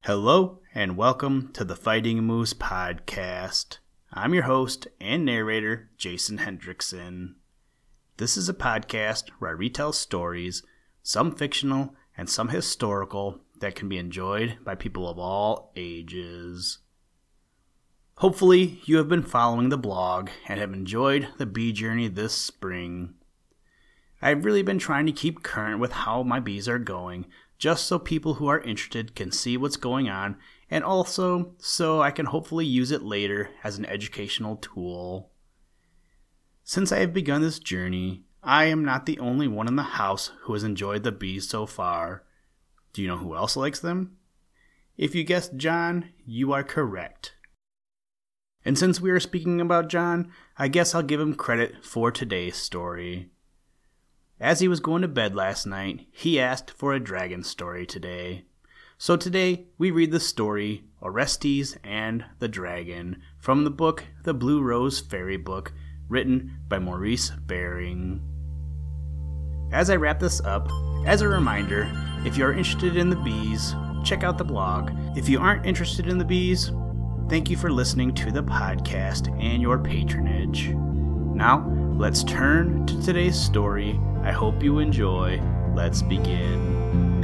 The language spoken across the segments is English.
Hello and welcome to the Fighting Moose podcast. I'm your host and narrator, Jason Hendrickson. This is a podcast where I retell stories, some fictional and some historical, that can be enjoyed by people of all ages. Hopefully, you have been following the blog and have enjoyed the bee journey this spring. I've really been trying to keep current with how my bees are going, just so people who are interested can see what's going on, and also so I can hopefully use it later as an educational tool. Since I have begun this journey, I am not the only one in the house who has enjoyed the bees so far. Do you know who else likes them? If you guessed John, you are correct. And since we are speaking about John, I guess I'll give him credit for today's story. As he was going to bed last night, he asked for a dragon story today. So today, we read the story, Orestes and the Dragon, from the book The Blue Rose Fairy Book, written by Maurice Baring. As I wrap this up, as a reminder, if you are interested in the bees, check out the blog. If you aren't interested in the bees, thank you for listening to the podcast and your patronage. Now, let's turn to today's story. I hope you enjoy. Let's begin.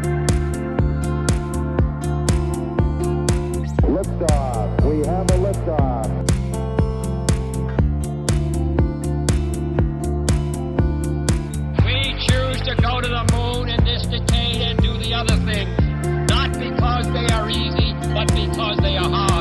Liftoff. We have a liftoff. We choose to go to the moon in this decade and do the other things, not because they are easy, but because they are hard.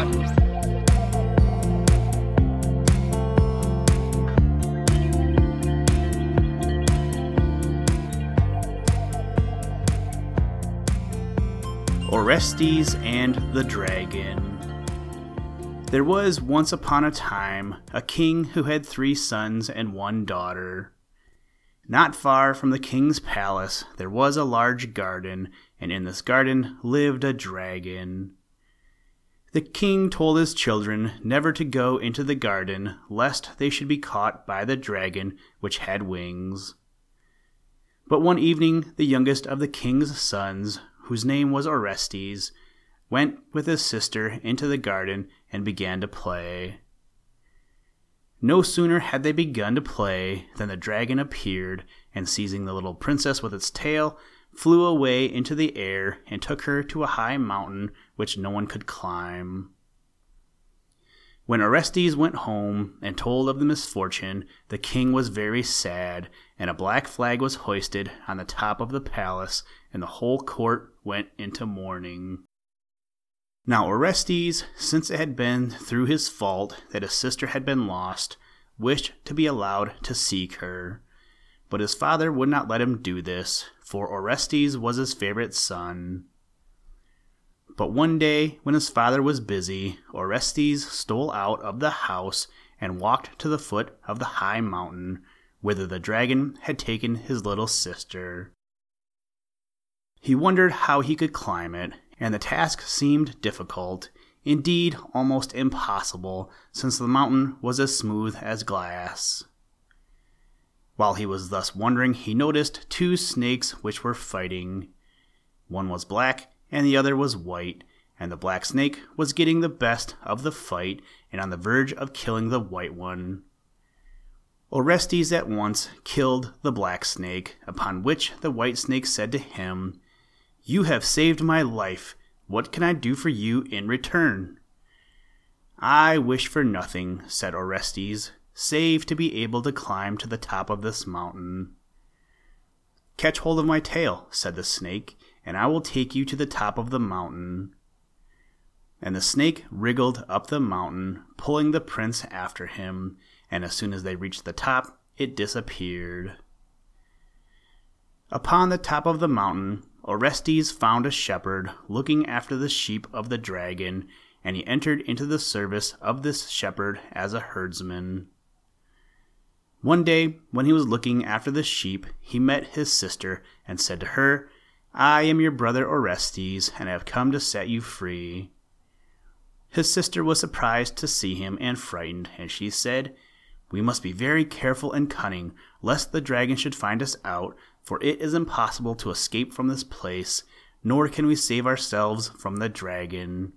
Orestes and the Dragon. There was once upon a time a king who had 3 sons and 1 daughter. Not far from the king's palace there was a large garden, and in this garden lived a dragon. The king told his children never to go into the garden, lest they should be caught by the dragon, which had wings. But one evening the youngest of the king's sons, whose name was Orestes, went with his sister into the garden and began to play. No sooner had they begun to play than the dragon appeared, and seizing the little princess with its tail, flew away into the air and took her to a high mountain which no one could climb. When Orestes went home and told of the misfortune, the king was very sad, and a black flag was hoisted on the top of the palace, and the whole court went into mourning. Now Orestes, since it had been through his fault that his sister had been lost, wished to be allowed to seek her. But his father would not let him do this, for Orestes was his favorite son. But one day, when his father was busy, Orestes stole out of the house and walked to the foot of the high mountain, whither the dragon had taken his little sister. He wondered how he could climb it, and the task seemed difficult, indeed almost impossible, since the mountain was as smooth as glass. While he was thus wondering, he noticed 2 snakes which were fighting. One was black, and the other was white, and the black snake was getting the best of the fight and on the verge of killing the white one. Orestes at once killed the black snake, upon which the white snake said to him, "You have saved my life. What can I do for you in return?" "I wish for nothing," said Orestes, "save to be able to climb to the top of this mountain." "Catch hold of my tail," said the snake, "and I will take you to the top of the mountain." And the snake wriggled up the mountain, pulling the prince after him, and as soon as they reached the top, it disappeared. Upon the top of the mountain, Orestes found a shepherd looking after the sheep of the dragon, and he entered into the service of this shepherd as a herdsman. One day, when he was looking after the sheep, he met his sister and said to her, "I am your brother Orestes, and I have come to set you free." His sister was surprised to see him and frightened, and she said, "We must be very careful and cunning, lest the dragon should find us out, for it is impossible to escape from this place, nor can we save ourselves from the dragon.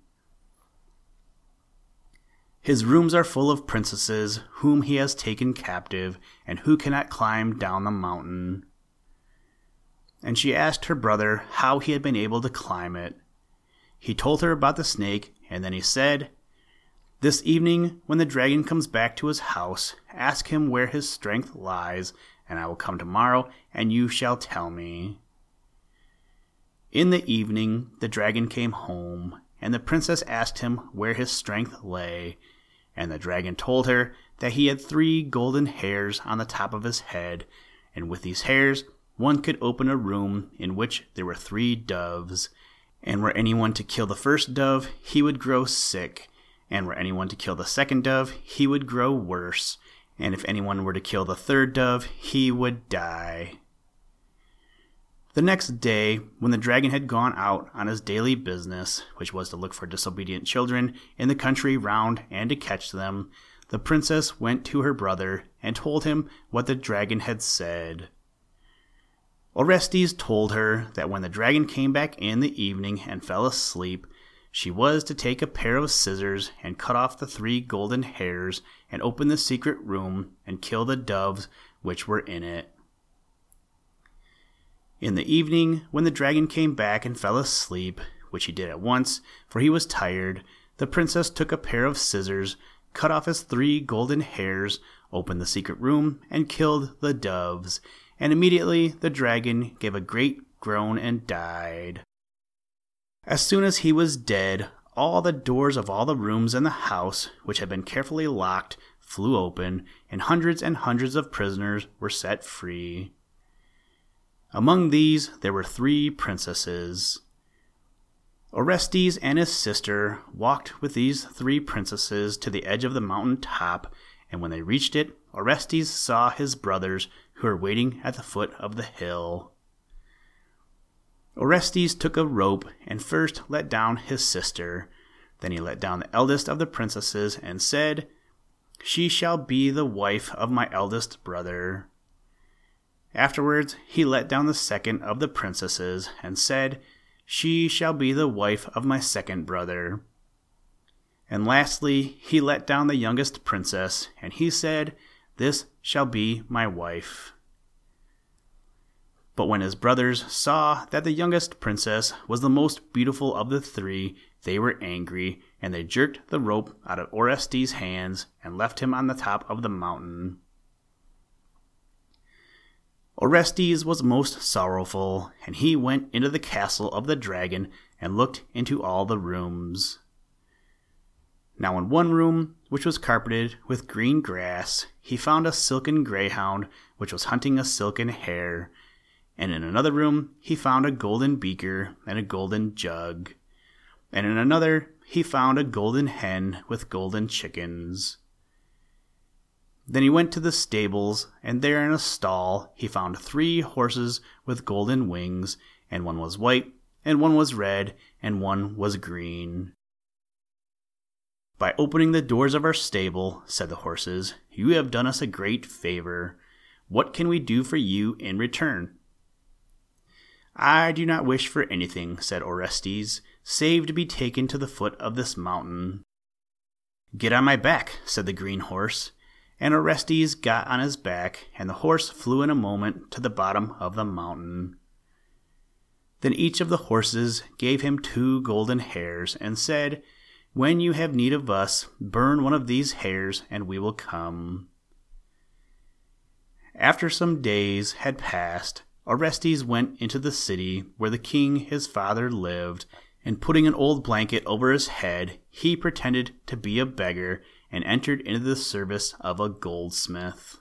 His rooms are full of princesses whom he has taken captive, and who cannot climb down the mountain." And she asked her brother how he had been able to climb it. He told her about the snake, and then he said, "This evening, when the dragon comes back to his house, ask him where his strength lies, and I will come tomorrow, and you shall tell me." In the evening, the dragon came home, and the princess asked him where his strength lay, and the dragon told her that he had 3 golden hairs on the top of his head, and with these hairs one could open a room in which there were 3 doves, and were anyone to kill the first dove, he would grow sick, and were anyone to kill the second dove, he would grow worse, and if anyone were to kill the third dove, he would die. The next day, when the dragon had gone out on his daily business, which was to look for disobedient children in the country round and to catch them, the princess went to her brother and told him what the dragon had said. Orestes told her that when the dragon came back in the evening and fell asleep, she was to take a pair of scissors and cut off the 3 golden hairs and open the secret room and kill the doves which were in it. In the evening, when the dragon came back and fell asleep, which he did at once, for he was tired, the princess took a pair of scissors, cut off his 3 golden hairs, opened the secret room, and killed the doves, and immediately the dragon gave a great groan and died. As soon as he was dead, all the doors of all the rooms in the house, which had been carefully locked, flew open, and hundreds of prisoners were set free. Among these there were 3 princesses. Orestes and his sister walked with these 3 princesses to the edge of the mountain top, and when they reached it, Orestes saw his brothers who were waiting at the foot of the hill. Orestes took a rope and first let down his sister. Then he let down the eldest of the princesses and said, "She shall be the wife of my eldest brother." Afterwards he let down the second of the princesses and said, "She shall be the wife of my second brother." And lastly he let down the youngest princess, and he said, "This shall be my wife." But when his brothers saw that the youngest princess was the most beautiful of the 3, they were angry, and they jerked the rope out of Orestes' hands and left him on the top of the mountain. Orestes was most sorrowful, and he went into the castle of the dragon and looked into all the rooms. Now in one room, which was carpeted with green grass, he found a silken greyhound which was hunting a silken hare, and in another room he found a golden beaker and a golden jug, and in another he found a golden hen with golden chickens. Then he went to the stables, and there in a stall he found 3 horses with golden wings, and one was white, and one was red, and one was green. "By opening the doors of our stable," said the horses, "you have done us a great favor. What can we do for you in return?" "I do not wish for anything," said Orestes, "save to be taken to the foot of this mountain." "Get on my back," said the green horse. And Orestes got on his back, and the horse flew in a moment to the bottom of the mountain. Then each of the horses gave him 2 golden hairs, and said, "When you have need of us, burn one of these hairs, and we will come." After some days had passed, Orestes went into the city where the king his father lived, and putting an old blanket over his head, he pretended to be a beggar, and entered into the service of a goldsmith.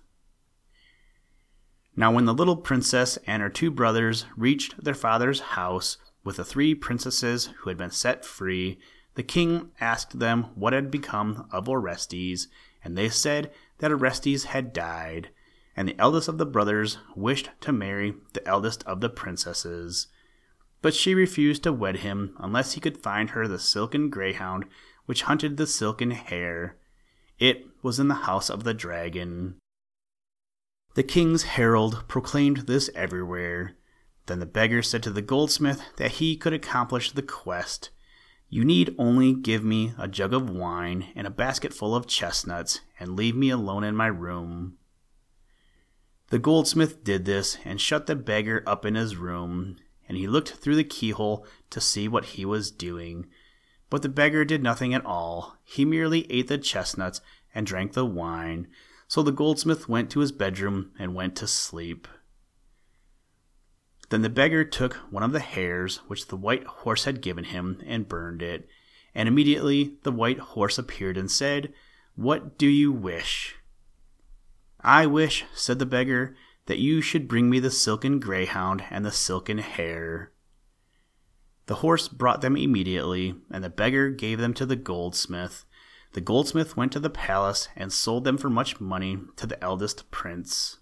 Now when the little princess and her 2 brothers reached their father's house with the 3 princesses who had been set free, the king asked them what had become of Orestes, and they said that Orestes had died, and the eldest of the brothers wished to marry the eldest of the princesses. But she refused to wed him unless he could find her the silken greyhound which hunted the silken hare. It was in the house of the dragon. The king's herald proclaimed this everywhere. Then the beggar said to the goldsmith that he could accomplish the quest. You need only give me a jug of wine and a basket full of chestnuts, and leave me alone in my room. The goldsmith did this and shut the beggar up in his room, and he looked through the keyhole to see what he was doing. But the beggar did nothing at all. He merely ate the chestnuts and drank the wine. So the goldsmith went to his bedroom and went to sleep. Then the beggar took one of the hares which the white horse had given him and burned it. And immediately the white horse appeared and said, What do you wish? I wish, said the beggar, that you should bring me the silken greyhound and the silken hare. The horse brought them immediately, and the beggar gave them to the goldsmith. The goldsmith went to the palace and sold them for much money to the eldest prince.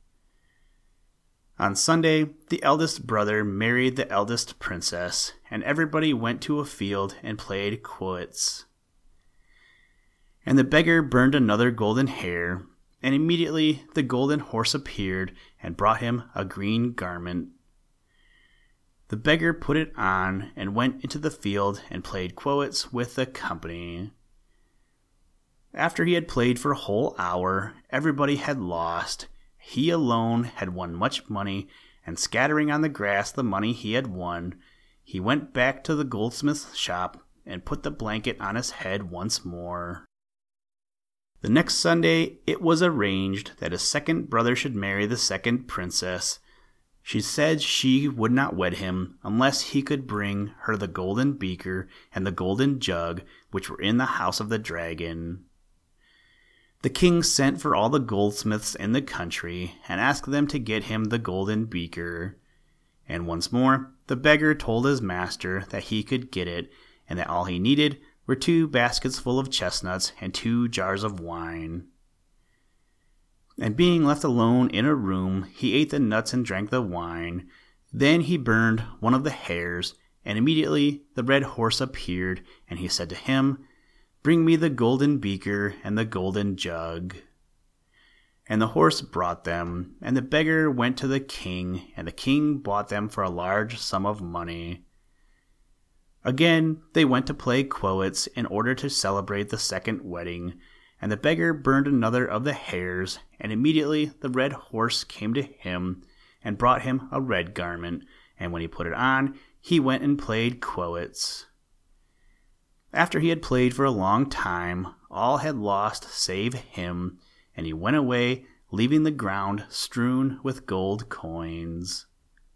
On Sunday, the eldest brother married the eldest princess, and everybody went to a field and played quoits. And the beggar burned another golden hare, and immediately the golden horse appeared and brought him a green garment. The beggar put it on and went into the field and played quoits with the company. After he had played for a whole hour, everybody had lost. He alone had won much money, and scattering on the grass the money he had won, he went back to the goldsmith's shop and put the blanket on his head once more. The next Sunday it was arranged that his second brother should marry the second princess. She said she would not wed him unless he could bring her the golden beaker and the golden jug which were in the house of the dragon. The king sent for all the goldsmiths in the country and asked them to get him the golden beaker. And once more the beggar told his master that he could get it, and that all he needed were 2 baskets full of chestnuts and 2 jars of wine. And being left alone in a room, he ate the nuts and drank the wine. Then he burned one of the hares, and immediately the red horse appeared, and he said to him, Bring me the golden beaker and the golden jug. And the horse brought them, and the beggar went to the king, and the king bought them for a large sum of money. Again they went to play quoits in order to celebrate the second wedding, and the beggar burned another of the hares, and immediately the red horse came to him, and brought him a red garment, and when he put it on, he went and played quoits. After he had played for a long time, all had lost save him, and he went away, leaving the ground strewn with gold coins.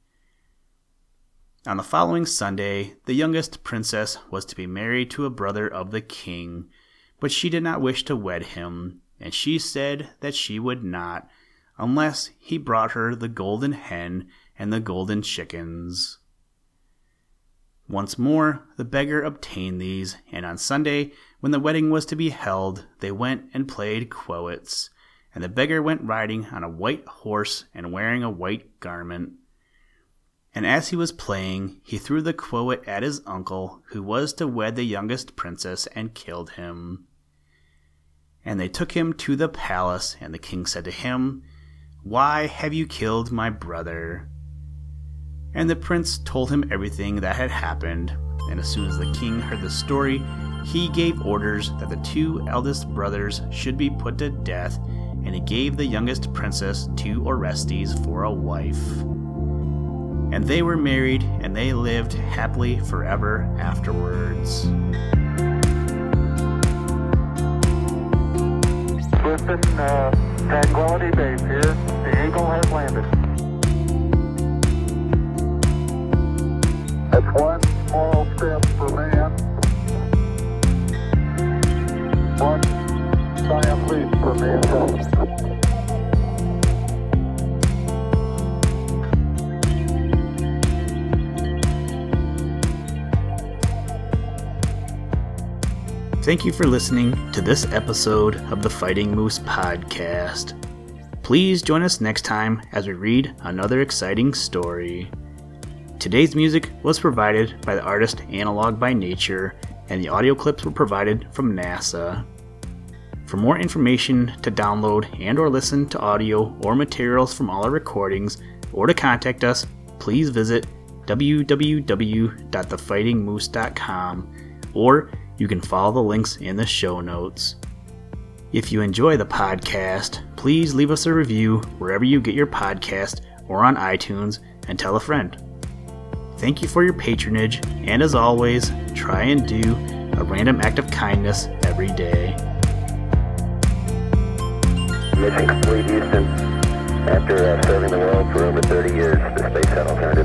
On the following Sunday, the youngest princess was to be married to a brother of the king, but she did not wish to wed him, and she said that she would not, unless he brought her the golden hen and the golden chickens. Once more the beggar obtained these, and on Sunday, when the wedding was to be held, they went and played quoits, and the beggar went riding on a white horse and wearing a white garment. And as he was playing, he threw the quoit at his uncle, who was to wed the youngest princess, and killed him. And they took him to the palace, and the king said to him, Why have you killed my brother? And the prince told him everything that had happened, and as soon as the king heard the story, he gave orders that the 2 eldest brothers should be put to death, and he gave the youngest princess to Orestes for a wife. And they were married, and they lived happily forever afterwards. Listen, Tranquility Base here. The Eagle has landed. That's one small step for man, one giant leap for mankind. Thank you for listening to this episode of the Fighting Moose Podcast. Please join us next time as we read another exciting story. Today's music was provided by the artist Analog by Nature, and the audio clips were provided from NASA. For more information to download and or listen to audio or materials from all our recordings, or to contact us, please visit www.thefightingmoose.com, or you can follow the links in the show notes. If you enjoy the podcast, please leave us a review wherever you get your podcast or on iTunes, and tell a friend. Thank you for your patronage, and as always, try and do a random act of kindness every day. Mission complete, Houston. After serving the world for over 30 years, the space shuttle turned